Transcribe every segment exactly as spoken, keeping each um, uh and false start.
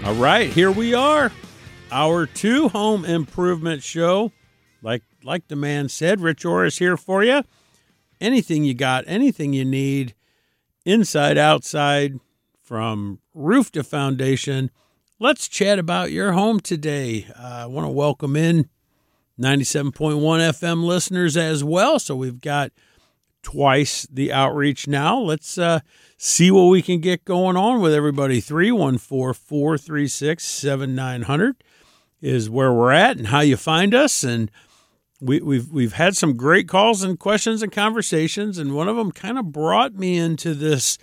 All right, here we are, our two home improvement show. Like like the man said, Rich Orr is here for you. Anything you got, anything you need, inside, outside, from roof to foundation. Let's chat about your home today. Uh, I want to welcome in ninety-seven point one F M listeners as well. So we've got twice the outreach now. Let's uh, see what we can get going on with everybody. three one four, four three six, seven nine zero zero is where we're at and how you find us. And we, we've we've had some great calls and questions and conversations, and one of them kind of brought me into this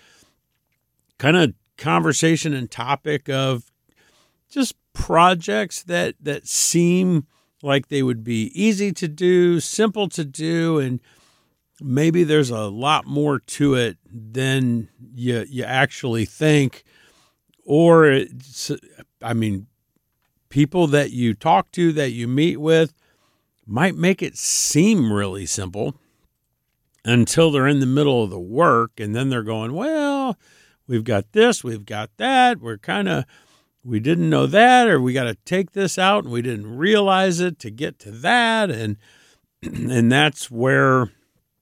kind of conversation and topic of just projects that that seem like they would be easy to do, simple to do, and maybe there's a lot more to it than you you actually think. Or, it's, I mean, people that you talk to, that you meet with, might make it seem really simple until they're in the middle of the work, and then they're going, well, we've got this, we've got that, we're kind of, we didn't know that, or we got to take this out, and we didn't realize it to get to that, and and that's where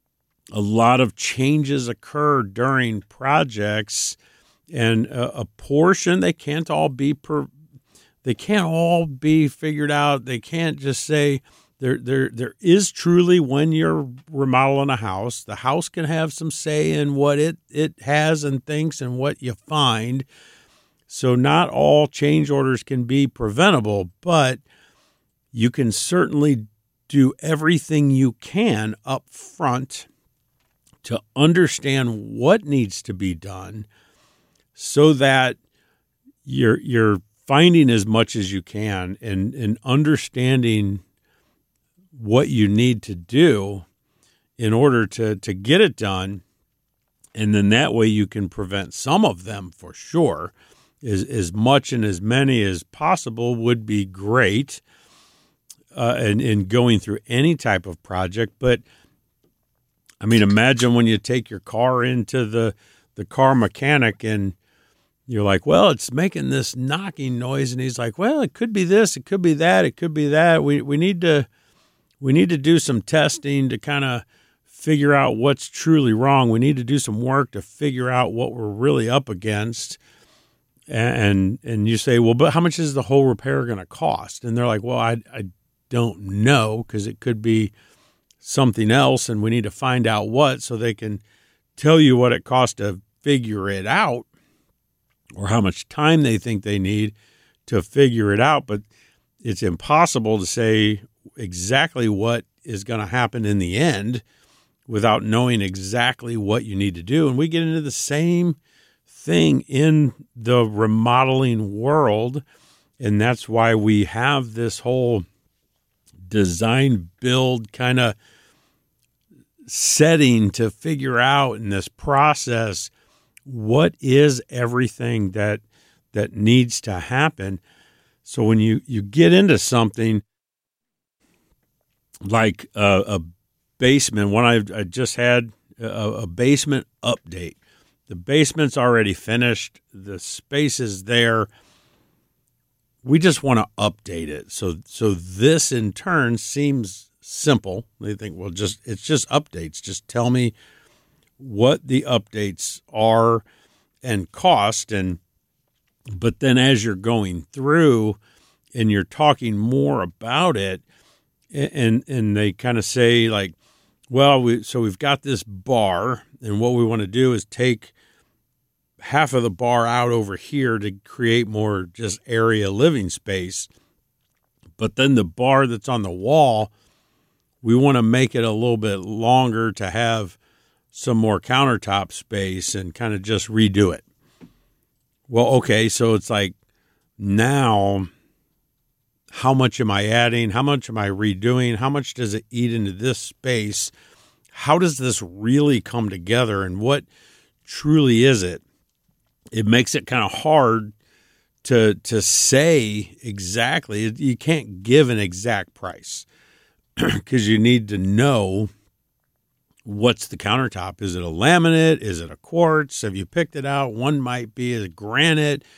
a lot of changes occur during projects, and a, a portion, they can't all be per, they can't all be figured out. They can't just say there there there is truly, when you're remodeling a house, the house can have some say in what it it has and thinks and what you find. So not all change orders can be preventable, but you can certainly do everything you can up front to understand what needs to be done, so that you're you're finding as much as you can and, and understanding what you need to do in order to, to get it done. And then that way you can prevent some of them for sure. As, as much and as many as possible would be great uh, in, in going through any type of project. But I mean, imagine when you take your car into the, the car mechanic and you're like, well, it's making this knocking noise. And he's like, well, it could be this, it could be that, it could be that. We we need to we need to do some testing to kind of figure out what's truly wrong. We need to do some work to figure out what we're really up against. And and you say, well, but how much is the whole repair going to cost? And they're like, well, I I don't know, because it could be something else, and we need to find out what, so they can tell you what it costs to figure it out, or how much time they think they need to figure it out. But it's impossible to say exactly what is going to happen in the end without knowing exactly what you need to do. And we get into the same thing in the remodeling world, and that's why we have this whole design build kind of setting to figure out in this process what is everything that that needs to happen. So when you, you get into something like a, a basement, when I, I just had a, a basement update. The basement's already finished. The space is there. We just want to update it. So so this in turn seems simple. They think, well, just it's just updates. Just tell me what the updates are and cost. And but then as you're going through and you're talking more about it, and and they kind of say like, well, we so we've got this bar, and what we want to do is take half of the bar out over here to create more just area living space. But then the bar that's on the wall, we want to make it a little bit longer to have some more countertop space and kind of just redo it. Well, okay, so it's like, now how much am I adding? How much am I redoing? How much does it eat into this space? How does this really come together, and what truly is it? It makes it kind of hard to to say exactly. You can't give an exact price because you need to know what's the countertop. Is it a laminate? Is it a quartz? Have you picked it out? One might be a granite.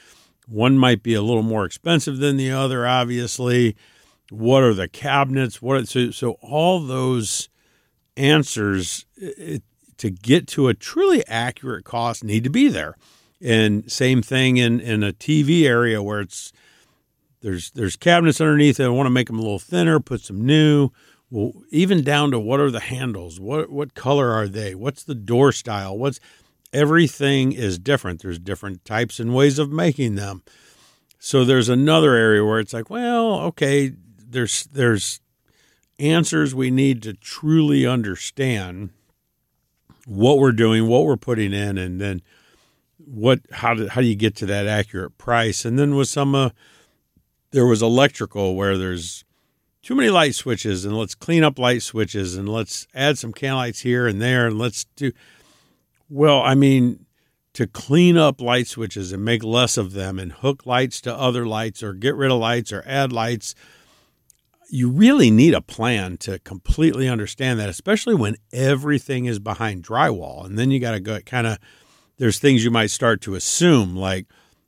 One might be a little more expensive than the other, obviously. What are the cabinets? What so, so all those answers it, to get to a truly accurate cost need to be there. And same thing in, in a T V area where it's there's there's cabinets underneath it. I want to make them a little thinner, put some new. Well, even down to what are the handles? What what color are they? What's the door style? What's everything is different. There's different types and ways of making them. So there's another area where it's like, well, okay, there's there's answers we need to truly understand what we're doing, what we're putting in, and then what how do how do you get to that accurate price? And then with some uh, there was electrical where there's too many light switches, and let's clean up light switches, and let's add some can lights here and there, and let's do. Well, I mean, to clean up light switches and make less of them and hook lights to other lights or get rid of lights or add lights, you really need a plan to completely understand that, especially when everything is behind drywall. And then you got to go kind of, there's things you might start to assume, like,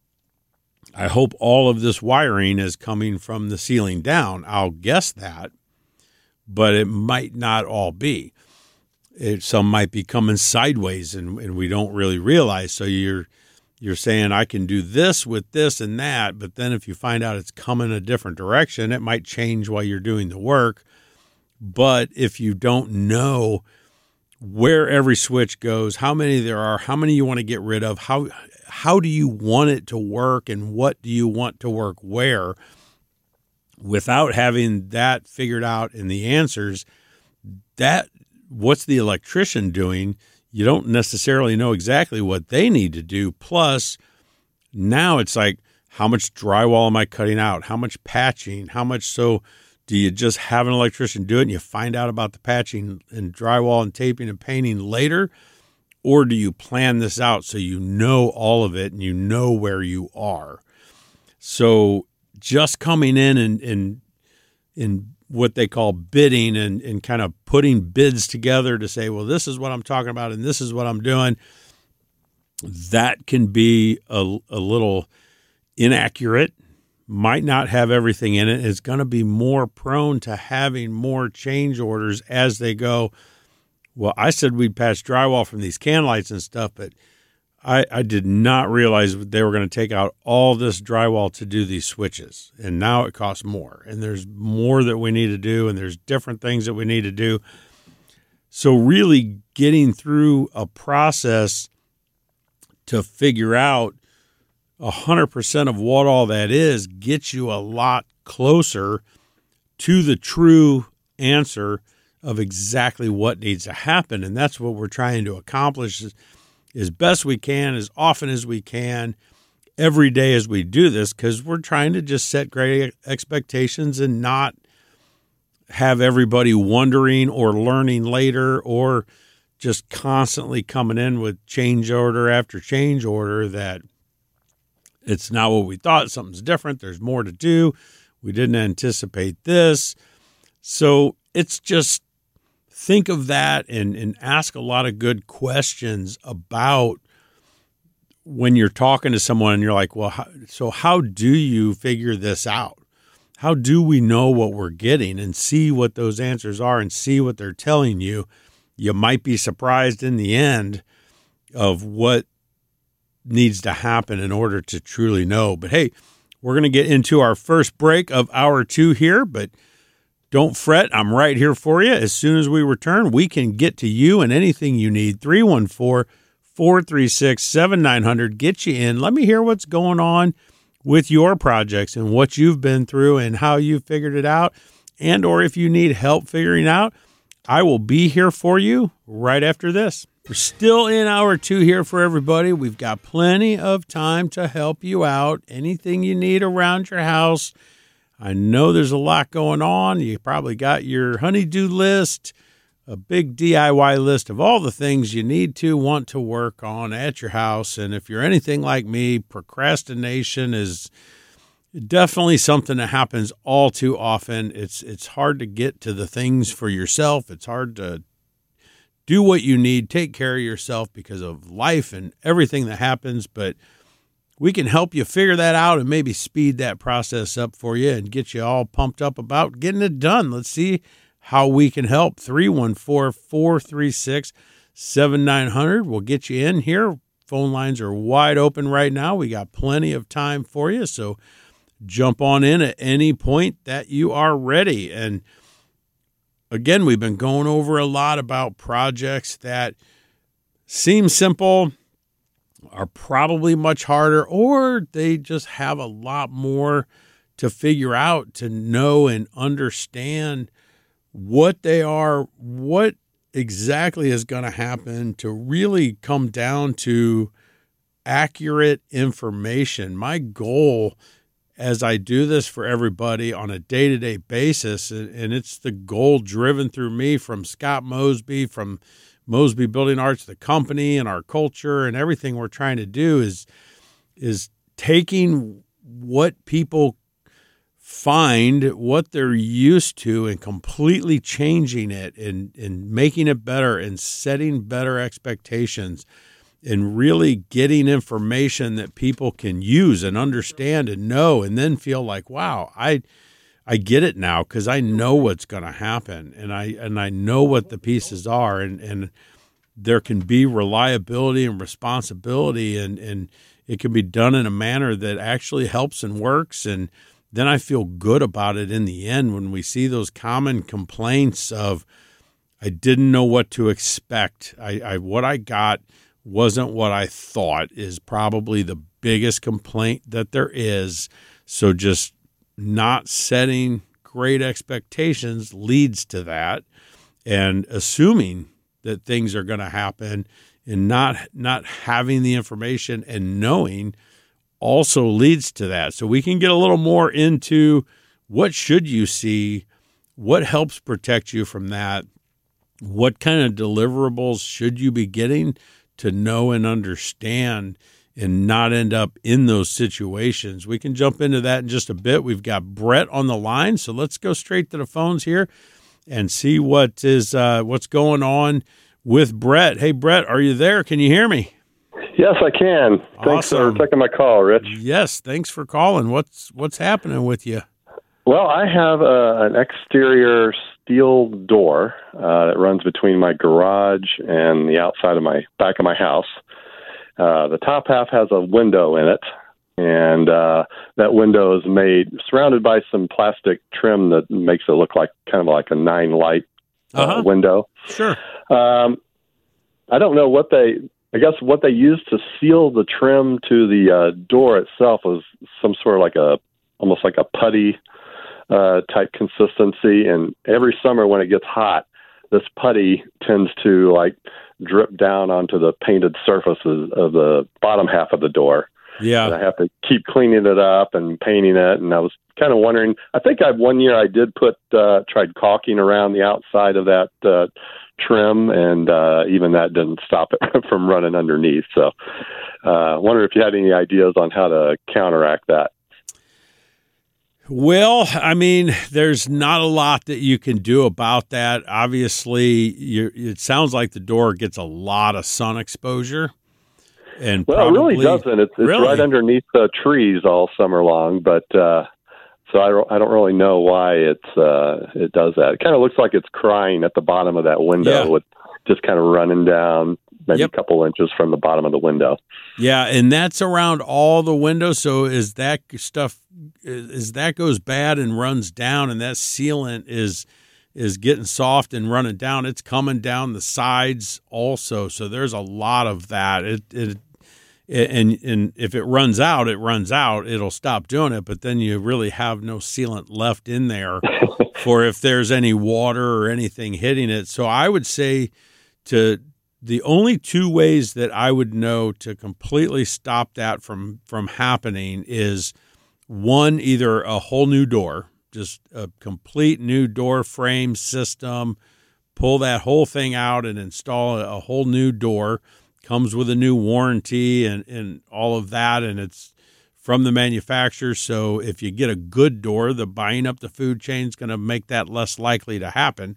I hope all of this wiring is coming from the ceiling down. I'll guess that, but it might not all be. It, some might be coming sideways and, and we don't really realize. So you're you're saying I can do this with this and that, but then if you find out it's coming a different direction, it might change while you're doing the work. But if you don't know where every switch goes, how many there are, how many you want to get rid of, how how do you want it to work, and what do you want to work where, without having that figured out in the answers, that what's the electrician doing? You don't necessarily know exactly what they need to do. Plus, now it's like, how much drywall am I cutting out? How much patching? How much? So do you just have an electrician do it and you find out about the patching and drywall and taping and painting later? Or do you plan this out so you know all of it and you know where you are? So just coming in and, and, and what they call bidding and, and kind of putting bids together to say, well, this is what I'm talking about and this is what I'm doing, that can be a, a little inaccurate, might not have everything in it. It's going to be more prone to having more change orders as they go. Well, I said we'd patch drywall from these can lights and stuff, but I, I did not realize they were going to take out all this drywall to do these switches. And now it costs more. And there's more that we need to do, and there's different things that we need to do. So really getting through a process to figure out one hundred percent of what all that is gets you a lot closer to the true answer of exactly what needs to happen. And that's what we're trying to accomplish is, as best we can, as often as we can, every day as we do this, because we're trying to just set great expectations and not have everybody wondering or learning later or just constantly coming in with change order after change order that it's not what we thought, something's different, there's more to do, we didn't anticipate this. So it's just think of that and, and ask a lot of good questions about when you're talking to someone and you're like, well, how, so how do you figure this out? How do we know what we're getting and see what those answers are and see what they're telling you? You might be surprised in the end of what needs to happen in order to truly know. But hey, we're going to get into our first break of hour two here, but don't fret, I'm right here for you. As soon as we return, we can get to you and anything you need. three one four, four three six, seven nine zero zero. Get you in. Let me hear what's going on with your projects and what you've been through and how you've figured it out. And or if you need help figuring out, I will be here for you right after this. We're still in hour two here for everybody. We've got plenty of time to help you out. Anything you need around your house. I know there's a lot going on. You probably got your honey-do list, a big D I Y list of all the things you need to want to work on at your house. And if you're anything like me, procrastination is definitely something that happens all too often. It's it's hard to get to the things for yourself. It's hard to do what you need, take care of yourself because of life and everything that happens. But we can help you figure that out and maybe speed that process up for you and get you all pumped up about getting it done. Let's see how we can help. three one four, four three six, seven nine zero zero. We'll get you in here. Phone lines are wide open right now. We got plenty of time for you, so jump on in at any point that you are ready. And again, we've been going over a lot about projects that seem simple, are probably much harder, or they just have a lot more to figure out, to know and understand what they are, what exactly is going to happen, to really come down to accurate information. My goal as I do this for everybody on a day-to-day basis, and it's the goal driven through me from Scott Mosby, from Mosby Building Arts, the company and our culture and everything we're trying to do is, is taking what people find, what they're used to, and completely changing it and, and making it better and setting better expectations and really getting information that people can use and understand and know, and then feel like, wow, I I get it now because I know what's going to happen, and I and I know what the pieces are, and, and there can be reliability and responsibility, and, and it can be done in a manner that actually helps and works, and then I feel good about it in the end when we see those common complaints of, I didn't know what to expect. I, I what I got wasn't what I thought, is probably the biggest complaint that there is. So just not setting great expectations leads to that, and assuming that things are going to happen and not not having the information and knowing also leads to that. So we can get a little more into what should you see, what helps protect you from that, what kind of deliverables should you be getting to know and understand and not end up in those situations. We can jump into that in just a bit. We've got Brett on the line, so let's go straight to the phones here and see what is uh, what's going on with Brett. Hey, Brett, are you there? Can you hear me? Yes, I can. Thanks Awesome. for taking my call, Rich. Yes, thanks for calling. What's what's happening with you? Well, I have a, an exterior steel door uh, that runs between my garage and the outside of my back of my house. Uh, the top half has a window in it, and uh, that window is made surrounded by some plastic trim that makes it look like kind of like a nine light uh, Uh-huh. window. Sure. Um, I don't know what they. I guess what they used to seal the trim to the uh, door itself was some sort of like a almost like a putty Uh, type consistency, and every summer when it gets hot, this putty tends to like drip down onto the painted surfaces of the bottom half of the door. Yeah, and I have to keep cleaning it up and painting it. And I was kind of wondering. I think I one year I did put uh, tried caulking around the outside of that uh, trim, and uh, even that didn't stop it from running underneath. So, I uh, wonder if you had any ideas on how to counteract that. Well, I mean, there's not a lot that you can do about that. Obviously, you, it sounds like the door gets a lot of sun exposure. And well, probably, it really doesn't. It's, it's really? right underneath the trees all summer long. But uh, so I don't, I don't really know why it's uh, it does that. It kind of looks like it's crying at the bottom of that window, Yeah. with just kind of running down maybe Yep. a couple inches from the bottom of the window. Yeah, and that's around all the windows. So is that stuff, as that goes bad and runs down, and that sealant is is getting soft and running down, it's coming down the sides also. So there's a lot of that. It it and and if it runs out, it runs out. It'll stop doing it, but then you really have no sealant left in there for if there's any water or anything hitting it. So I would say to the only two ways that I would know to completely stop that from, from happening is, one, either a whole new door, just a complete new door frame system, pull that whole thing out and install a whole new door. Comes with a new warranty and, and all of that, and it's from the manufacturer. So if you get a good door, the buying up the food chain is going to make that less likely to happen.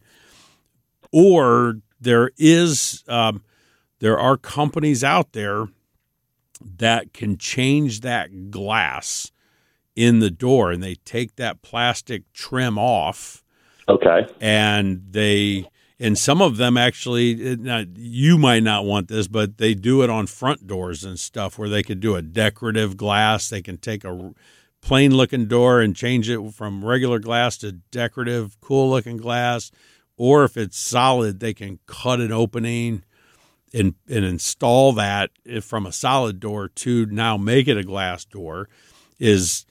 Or there is, um, there are companies out there that can change that glass in the door, and they take that plastic trim off. Okay. And they, and some of them actually, now, you might not want this, but they do it on front doors and stuff where they could do a decorative glass. They can take a plain looking door and change it from regular glass to decorative, cool looking glass. Or if it's solid, they can cut an opening and, and install that from a solid door to now make it a glass door. Is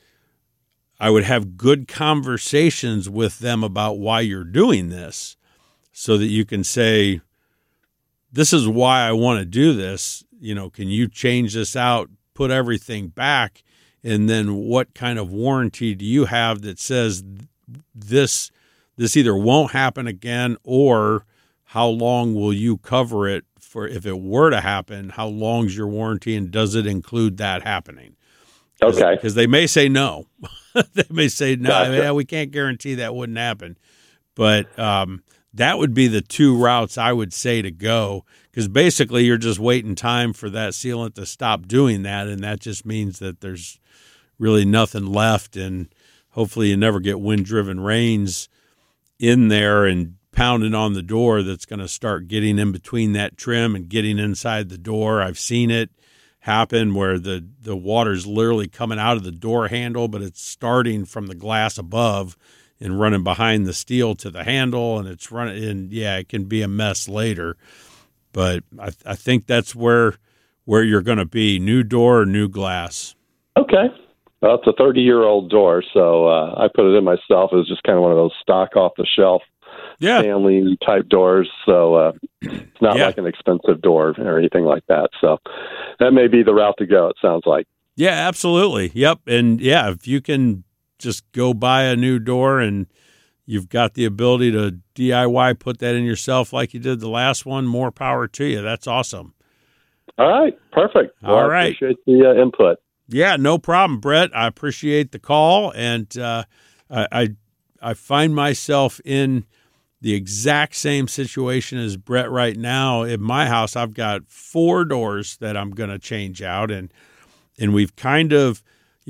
I would have good conversations with them about why you're doing this so that you can say, this is why I want to do this. You know, can you change this out, put everything back? And then what kind of warranty do you have that says this, this either won't happen again, or how long will you cover it for if it were to happen? How long's your warranty, and does it include that happening? Okay. Because they may say no. They may say, no, Gotcha. yeah, we can't guarantee that wouldn't happen. But um, that would be the two routes I would say to go, because basically you're just waiting time for that sealant to stop doing that, and that just means that there's really nothing left, and hopefully you never get wind-driven rains in there and pounding on the door that's going to start getting in between that trim and getting inside the door. I've seen it happen where the, the water's literally coming out of the door handle, but it's starting from the glass above and running behind the steel to the handle, and it's running, and yeah, it can be a mess later. But I, I think that's where where you're going to be, new door, new glass. Okay. Well, it's a thirty-year-old door, so uh, I put it in myself. It was just kind of one of those stock off-the-shelf Yeah. family type doors, so uh, it's not Yeah. like an expensive door or anything like that. So that may be the route to go, it sounds like. Yeah, absolutely. Yep. And yeah, if you can just go buy a new door and you've got the ability to D I Y, put that in yourself like you did the last one, more power to you. That's awesome. All right, perfect. Well, All I right. appreciate the uh, input. Yeah, no problem, Brett. I appreciate the call. And uh, I, I I find myself in the exact same situation as Brett right now. In my house, I've got four doors that I'm going to change out. And and we've kind of,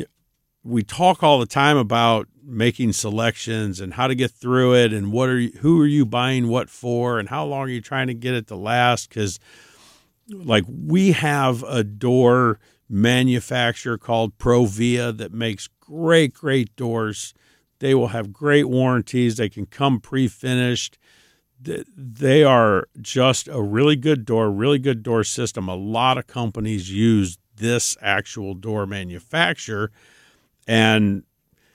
we talk all the time about making selections and how to get through it and what are you, who are you buying what for and how long are you trying to get it to last? Because like we have a door manufacturer called Provia that makes great, great doors. They will have great warranties. They can come pre-finished. They are just a really good door, really good door system. A lot of companies use this actual door manufacturer. And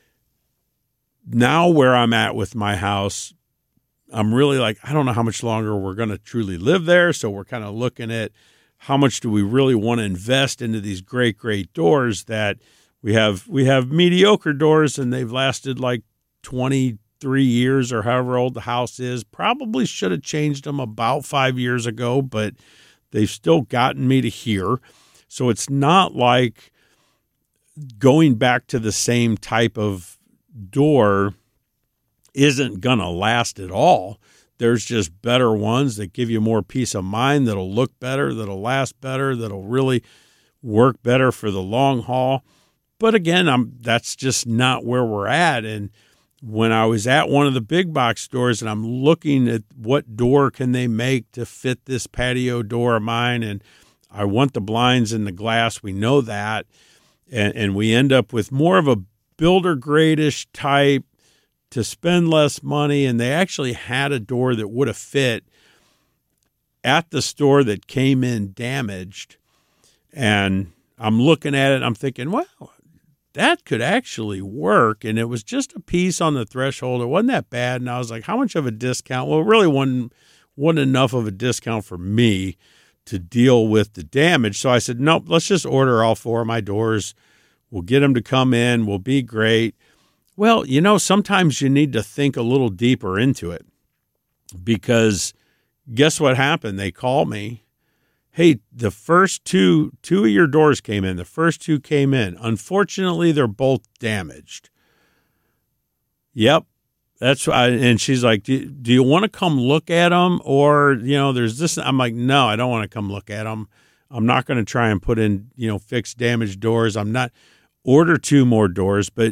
now where I'm at with my house, I'm really like, I don't know how much longer we're going to truly live there. So we're kind of looking at how much do we really want to invest into these great, great doors that we have. We have mediocre doors and they've lasted like twenty-three years or however old the house is. Probably should have changed them about five years ago, but they've still gotten me to here. So it's not like going back to the same type of door isn't going to last at all. There's just better ones that give you more peace of mind, that'll look better, that'll last better, that'll really work better for the long haul. But again, I'm that's just not where we're at. And when I was at one of the big box stores and I'm looking at what door can they make to fit this patio door of mine, and I want the blinds and the glass, we know that, and, and we end up with more of a builder grade-ish type to spend less money, and they actually had a door that would have fit at the store that came in damaged. And I'm looking at it, and I'm thinking, well, that could actually work. And it was just a piece on the threshold. It wasn't that bad. And I was like, how much of a discount? Well, it really wasn't, wasn't enough of a discount for me to deal with the damage. So I said, nope, let's just order all four of my doors. We'll get them to come in. We'll be great. Well, you know, sometimes you need to think a little deeper into it, because guess what happened? They called me. Hey, the first two, two of your doors came in. The first two came in. Unfortunately, they're both damaged. Yep. That's why. And she's like, do, do you want to come look at them? Or, you know, there's this. I'm like, no, I don't want to come look at them. I'm not going to try and put in, you know, fix damaged doors. I'm not order two more doors. But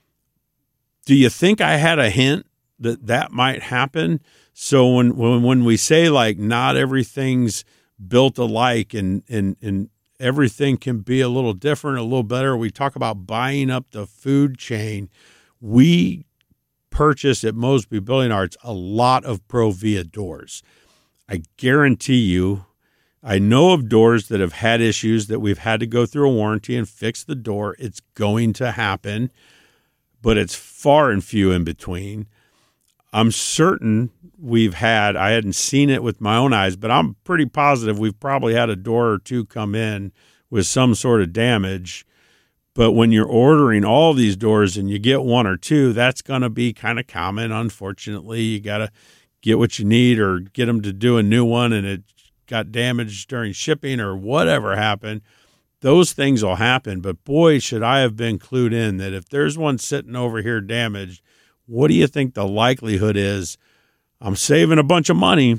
do you think I had a hint that that might happen? So when when when we say like not everything's built alike and and and everything can be a little different, a little better. We talk about buying up the food chain. We purchase at Mosby Building Arts a lot of Provia doors. I guarantee you, I know of doors that have had issues that we've had to go through a warranty and fix the door. It's going to happen, but it's far and few in between. I'm certain we've had, I hadn't seen it with my own eyes, but I'm pretty positive we've probably had a door or two come in with some sort of damage. But when you're ordering all these doors and you get one or two, that's going to be kind of common. Unfortunately, you got to get what you need or get them to do a new one and it got damaged during shipping or whatever happened. Those things will happen. But boy, should I have been clued in that if there's one sitting over here damaged, what do you think the likelihood is? I'm saving a bunch of money,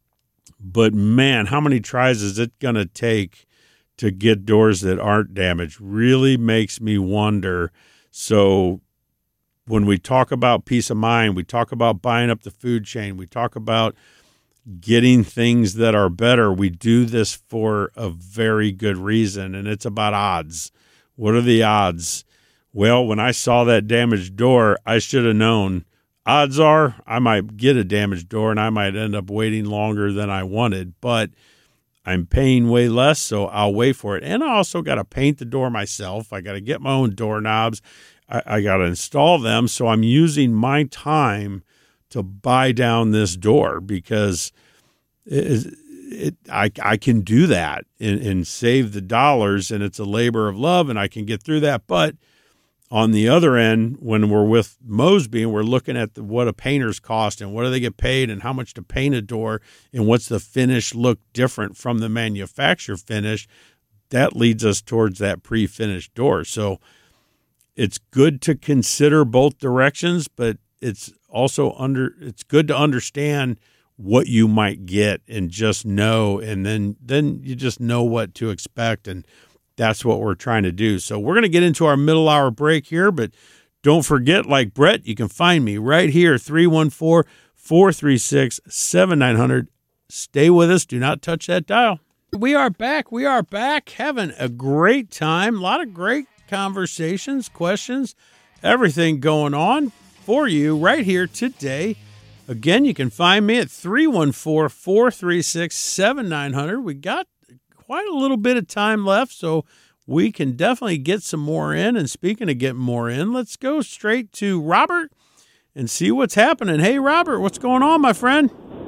but man, how many tries is it going to take to get doors that aren't damaged? Really makes me wonder. So when we talk about peace of mind, we talk about buying up the food chain, we talk about getting things that are better. We do this for a very good reason, and it's about odds. What are the odds? Well, when I saw that damaged door, I should have known. Odds are I might get a damaged door and I might end up waiting longer than I wanted, but I'm paying way less, so I'll wait for it. And I also got to paint the door myself. I got to get my own doorknobs. I, I got to install them, so I'm using my time to buy down this door because it, it, I, I can do that and, and save the dollars, and it's a labor of love, and I can get through that. But on the other end, when we're with Mosby and we're looking at the, what a painter's cost and what do they get paid and how much to paint a door and what's the finish look different from the manufacturer finish, that leads us towards that pre-finished door. So it's good to consider both directions, but it's also under it's good to understand what you might get and just know, and then then you just know what to expect, and that's what we're trying to do. So we're going to get into our middle hour break here, but don't forget, like Brett, you can find me right here, three one four, four three six, seven nine zero zero. Stay with us. Do not touch that dial. We are back. We are back having a great time. A lot of great conversations, questions, everything going on for you right here today. Again, you can find me at three one four, four three six, seven nine zero zero. We got quite a little bit of time left, so we can definitely get some more in. And speaking of getting more in, let's go straight to Robert and see what's happening. Hey, Robert, what's going on, my friend?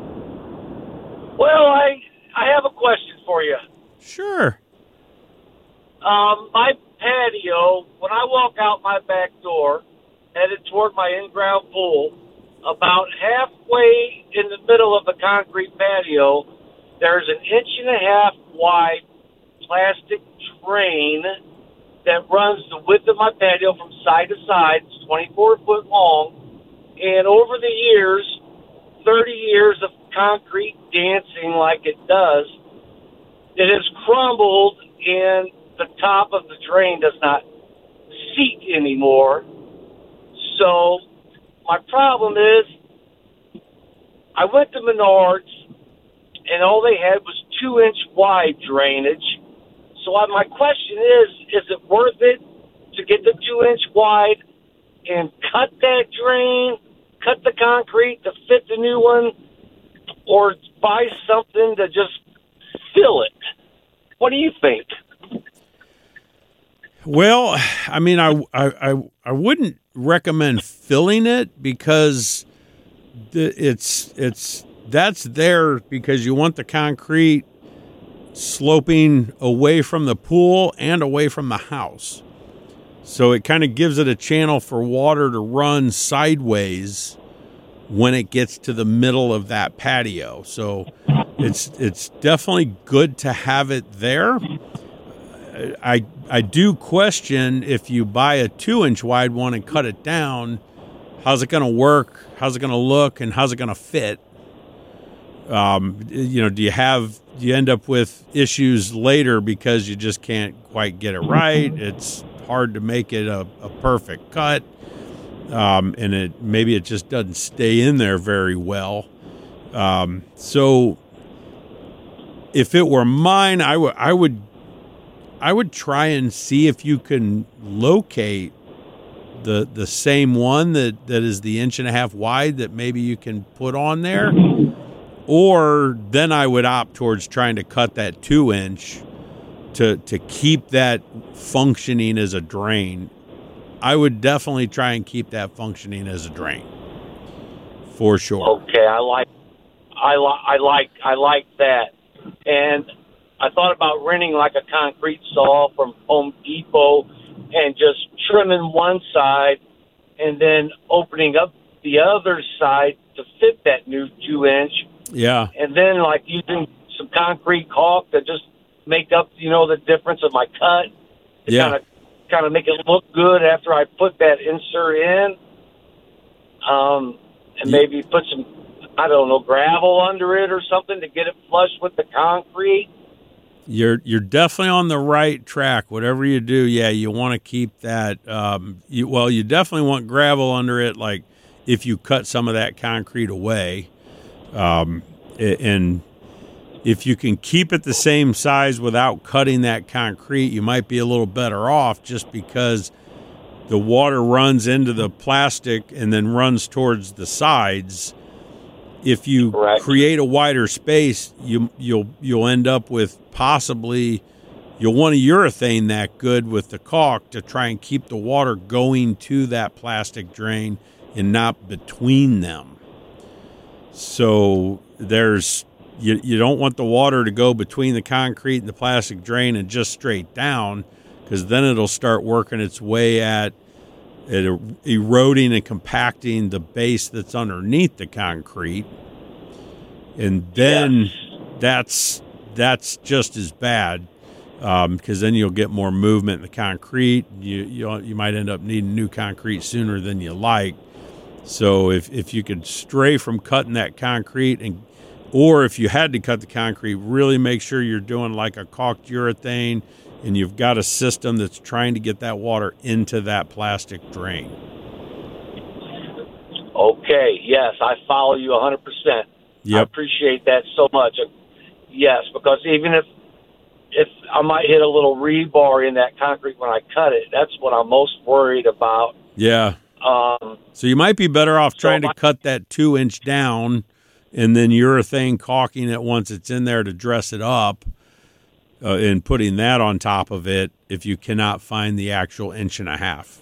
Well, I I have a question for you. Sure. Um, my patio, when I walk out my back door, headed toward my in-ground pool, about halfway in the middle of the concrete patio, there's an inch and a half wide plastic drain that runs the width of my patio from side to side. It's twenty-four foot long. And over the years, thirty years of concrete dancing like it does, it has crumbled and the top of the drain does not seat anymore. So my problem is I went to Menards and all they had was two inch wide drainage. So uh, my question is, is it worth it to get the two inch wide and cut that drain, cut the concrete to fit the new one, or buy something to just fill it? What do you think? Well, I mean, I, I, I, I wouldn't recommend filling it because it's it's that's there because you want the concrete sloping away from the pool and away from the house. So it kind of gives it a channel for water to run sideways when it gets to the middle of that patio. So it's it's definitely good to have it there. I I do question if you buy a two inch wide one and cut it down, how's it going to work? How's it going to look? And how's it going to fit? Um, you know, do you have do you end up with issues later because you just can't quite get it right? It's hard to make it a, a perfect cut, um, and it maybe it just doesn't stay in there very well. Um, so, if it were mine, I would I would I would try and see if you can locate the the same one that, that is the inch and a half wide that maybe you can put on there. Or then I would opt towards trying to cut that two inch to to keep that functioning as a drain. I would definitely try and keep that functioning as a drain, for sure. Okay, I like, I like, I like, I like that. And I thought about renting like a concrete saw from Home Depot and just trimming one side and then opening up the other side to fit that new two inch. Yeah. And then, like, using some concrete caulk to just make up, you know, the difference of my cut. To Yeah. kind of, kind of make it look good after I put that insert in. Um, and Yeah. maybe put some, I don't know, gravel under it or something to get it flush with the concrete. You're you're definitely on the right track. Whatever you do, yeah, you want to keep that. Um, you, well, you definitely want gravel under it. Like if you cut some of that concrete away. Um, and if you can keep it the same size without cutting that concrete, you might be a little better off just because the water runs into the plastic and then runs towards the sides. If you Correct. create a wider space, you, you'll you'll end up with possibly you'll want to urethane that good with the caulk to try and keep the water going to that plastic drain and not between them. So there's you you don't want the water to go between the concrete and the plastic drain and just straight down, because then it'll start working its way at, at eroding and compacting the base that's underneath the concrete, and then Yes. that's that's just as bad, because um, then you'll get more movement in the concrete. You you you might end up needing new concrete sooner than you like. So if, if you could stray from cutting that concrete, and or if you had to cut the concrete, really make sure you're doing like a caulked urethane and you've got a system that's trying to get that water into that plastic drain. Okay, yes, I follow you one hundred percent. Yep. I appreciate that so much. Yes, because even if if I might hit a little rebar in that concrete when I cut it, that's what I'm most worried about. Yeah. Um, So you might be better off trying so to cut that two inch down and then urethane caulking it once it's in there to dress it up, uh, and putting that on top of it if you cannot find the actual inch and a half.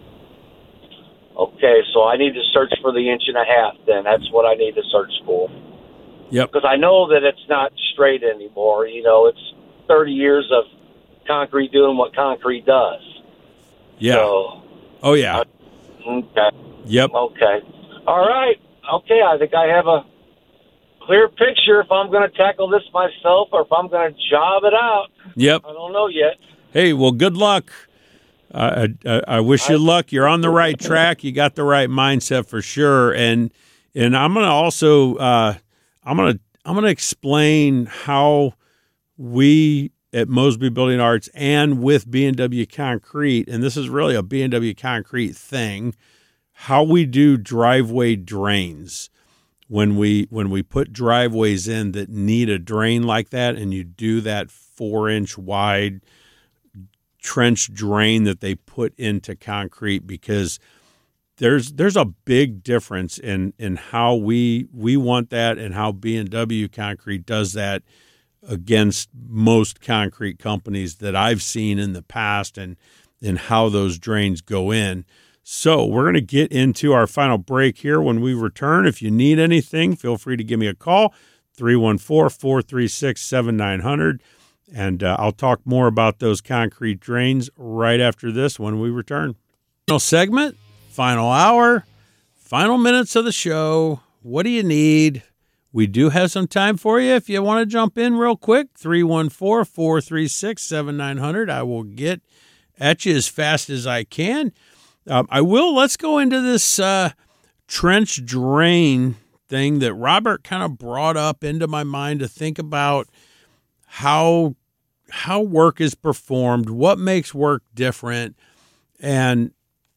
okay, so I need to search for the inch and a half then. That's what I need to search for. Yep. Because I know that it's not straight anymore. You know, it's thirty years of concrete doing what concrete does. Yeah. So, Oh, yeah. okay. Yep. Okay. All right. Okay, I think I have a clear picture if I'm going to tackle this myself or if I'm going to job it out. Yep. I don't know yet. Hey, well, good luck. Uh, I, I wish you luck. You're on the right track. You got the right mindset for sure. And and I'm gonna also uh, I'm gonna I'm gonna explain how we at Mosby Building Arts and with B and W Concrete, and this is really a B and W Concrete thing, how we do driveway drains. When we when we put driveways in that need a drain like that, and you do that four inch wide trench drain that they put into concrete, because there's there's a big difference in in how we we want that and how B and W Concrete does that against most concrete companies that I've seen in the past, and and how those drains go in. So we're going to get into our final break here. When we return, if you need anything, feel free to give me a call, three one four, four three six, seven nine zero zero. And uh, I'll talk more about those concrete drains right after this when we return. Final segment, final hour, final minutes of the show. What do you need? We do have some time for you if you want to jump in real quick. three one four, four three six, seven nine zero zero. I will get at you as fast as I can. Um, I will. Let's go into this uh, trench drain thing that Robert kind of brought up into my mind to think about how how work is performed, what makes work different, and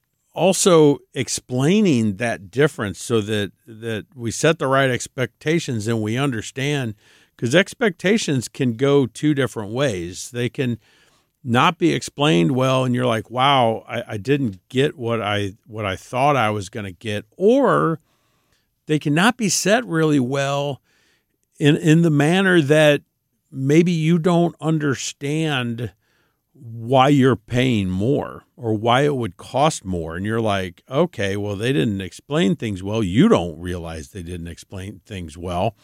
also explaining that difference so that, that we set the right expectations and we understand, because expectations can go two different ways. They can not be explained well, and you're like, wow, I, I didn't get what I what I thought I was going to get, or they cannot be set really well in in the manner that maybe you don't understand why you're paying more or why it would cost more. And you're like, okay, well, they didn't explain things well. You don't realize they didn't explain things well,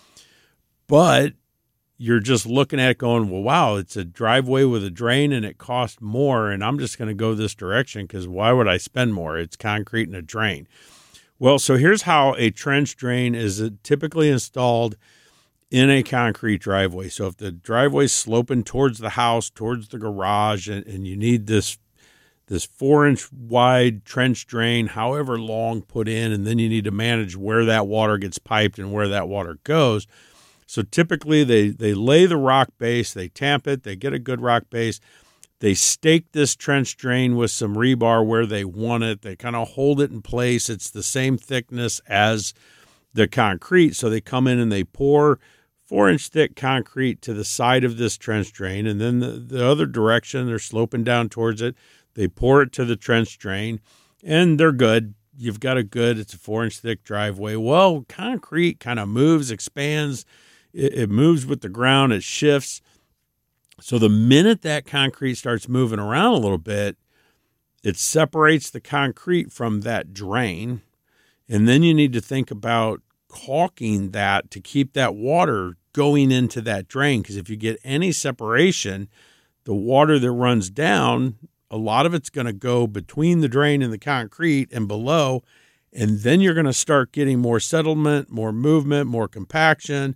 but you're just looking at it going, well, wow, it's a driveway with a drain and it costs more, and I'm just going to go this direction because why would I spend more? It's concrete and a drain. Well, so here's how a trench drain is typically installed in a concrete driveway. So if the driveway's sloping towards the house, towards the garage, and, and you need this this four-inch wide trench drain, however long, put in, and then you need to manage where that water gets piped and where that water goes. So typically they, they lay the rock base, they tamp it, they get a good rock base, they stake this trench drain with some rebar where they want it, they kind of hold it in place. It's the same thickness as the concrete, so they come in and they pour four-inch thick concrete to the side of this trench drain, and then the, the other direction, they're sloping down towards it, they pour it to the trench drain, and they're good. You've got a good, it's a four-inch thick driveway. Well, concrete kind of moves, expands, it moves with the ground, it shifts. So the minute that concrete starts moving around a little bit, it separates the concrete from that drain. And then you need to think about caulking that to keep that water going into that drain. Because if you get any separation, the water that runs down, a lot of it's going to go between the drain and the concrete and below. And then you're going to start getting more settlement, more movement, more compaction,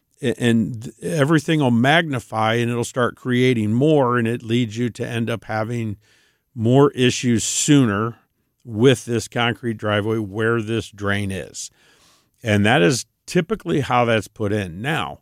and everything will magnify and it'll start creating more, and it leads you to end up having more issues sooner with this concrete driveway where this drain is. And that is typically how that's put in. Now,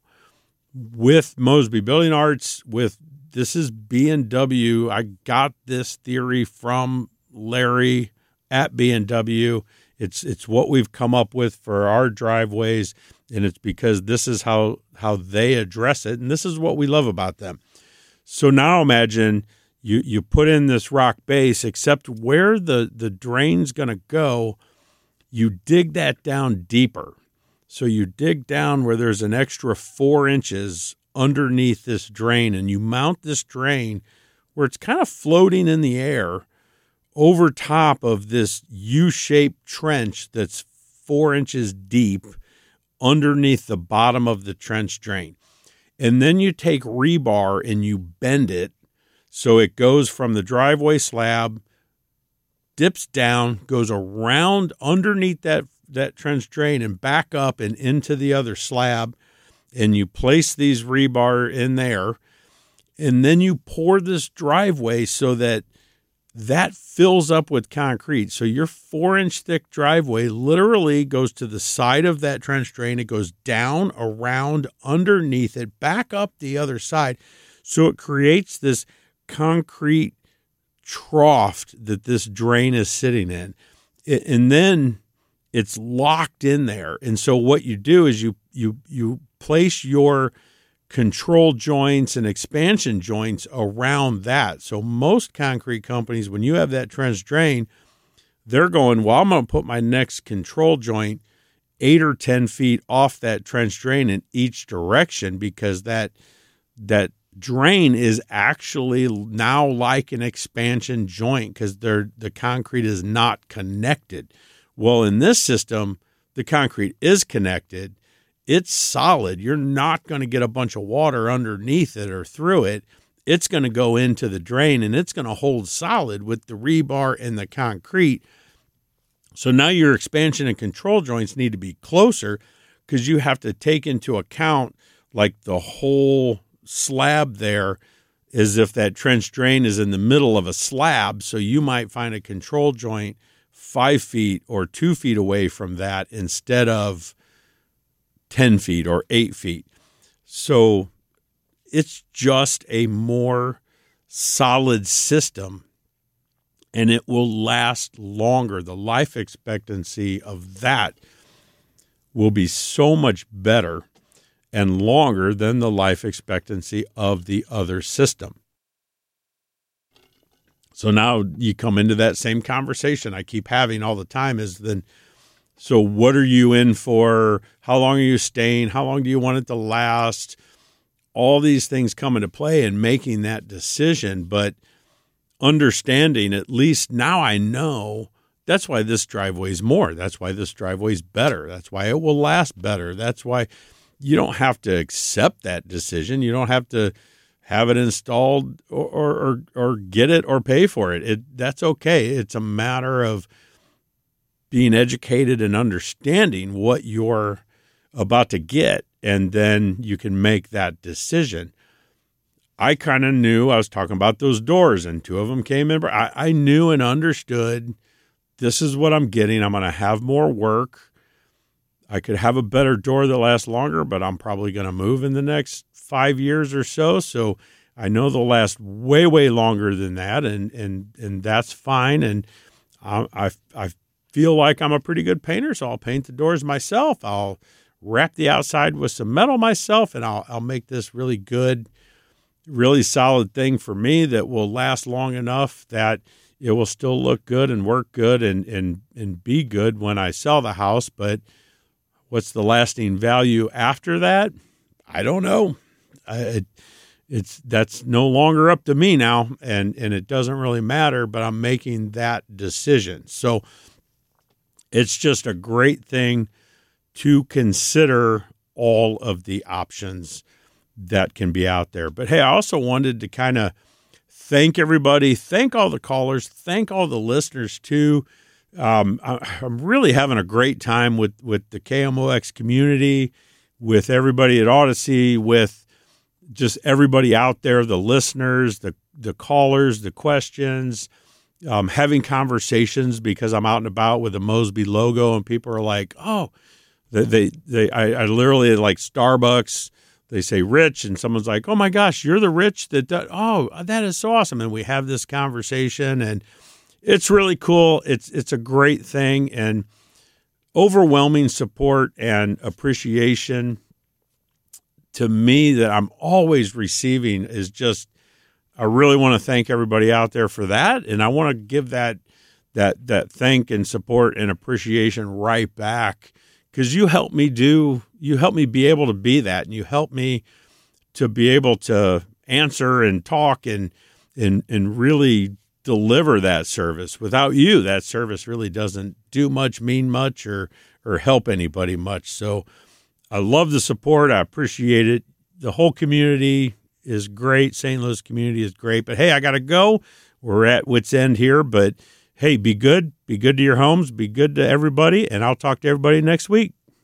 with Mosby Building Arts, with this is B and W, I got this theory from Larry at B and W. It's it's what we've come up with for our driveways, and it's because this is how, how they address it, and this is what we love about them. So now imagine you, you put in this rock base, except where the, the drain's going to go, you dig that down deeper. So you dig down where there's an extra four inches underneath this drain, and you mount this drain where it's kind of floating in the air over top of this U-shaped trench that's four inches deep underneath the bottom of the trench drain. And then you take rebar and you bend it so it goes from the driveway slab, dips down, goes around underneath that, that trench drain and back up and into the other slab. And you place these rebar in there. And then you pour this driveway so that that fills up with concrete. So your four-inch thick driveway literally goes to the side of that trench drain. It goes down, around, underneath it, back up the other side. So it creates this concrete trough that this drain is sitting in. And then it's locked in there. And so what you do is you you you place your control joints and expansion joints around that. So most concrete companies, when you have that trench drain, they're going, well, I'm going to put my next control joint eight or ten feet off that trench drain in each direction, because that that drain is actually now like an expansion joint because they're the concrete is not connected. Well, in this system, the concrete is connected. It's solid. You're not going to get a bunch of water underneath it or through it. It's going to go into the drain, and it's going to hold solid with the rebar and the concrete. So now your expansion and control joints need to be closer because you have to take into account like the whole slab there as if that trench drain is in the middle of a slab. So you might find a control joint five feet or two feet away from that instead of ten feet or eight feet. So it's just a more solid system, and it will last longer. The life expectancy of that will be so much better and longer than the life expectancy of the other system. So now you come into that same conversation I keep having all the time is then, so what are you in for? How long are you staying? How long do you want it to last? All these things come into play in making that decision, but understanding, at least now I know that's why this driveway is more. That's why this driveway is better. That's why it will last better. That's why you don't have to accept that decision. You don't have to have it installed or or, or get it or pay for it. It that's okay. It's a matter of being educated and understanding what you're about to get, and then you can make that decision. I kind of knew, I was talking about those doors, and two of them came in. I, I knew and understood this is what I'm getting. I'm going to have more work. I could have a better door that lasts longer, but I'm probably going to move in the next five years or so. So I know they'll last way, way longer than that, and and and that's fine. And I I, I feel like I'm a pretty good painter, so I'll paint the doors myself. I'll wrap the outside with some metal myself, and I'll I'll make this really good, really solid thing for me that will last long enough that it will still look good and work good and and and be good when I sell the house. But what's the lasting value after that? I don't know. I, it, it's that's no longer up to me now, and and it doesn't really matter. But I'm making that decision, so it's just a great thing to consider all of the options that can be out there. But hey, I also wanted to kind of thank everybody, thank all the callers, thank all the listeners too. Um, I, I'm really having a great time with, with the K M O X community, with everybody at Odyssey, with just everybody out there, the listeners, the the callers, the questions, um, having conversations because I'm out and about with the Mosby logo, and people are like, oh, they they, they I, I literally like Starbucks. They say Rich, and someone's like, oh my gosh, you're the Rich that, that oh, that is so awesome. And we have this conversation, and it's really cool. It's, it's a great thing, and overwhelming support and appreciation to me that I'm always receiving is just, I really want to thank everybody out there for that. And I want to give that, that, that thank and support and appreciation right back. Because you help me do, you help me be able to be that, and you help me to be able to answer and talk and and and really deliver that service. Without you, that service really doesn't do much, mean much, or or help anybody much. So I love the support. I appreciate it. The whole community is great. Saint Louis community is great. But hey, I got to go. We're at wit's end here, but hey, be good. Be good to your homes. Be good to everybody. And I'll talk to everybody next week.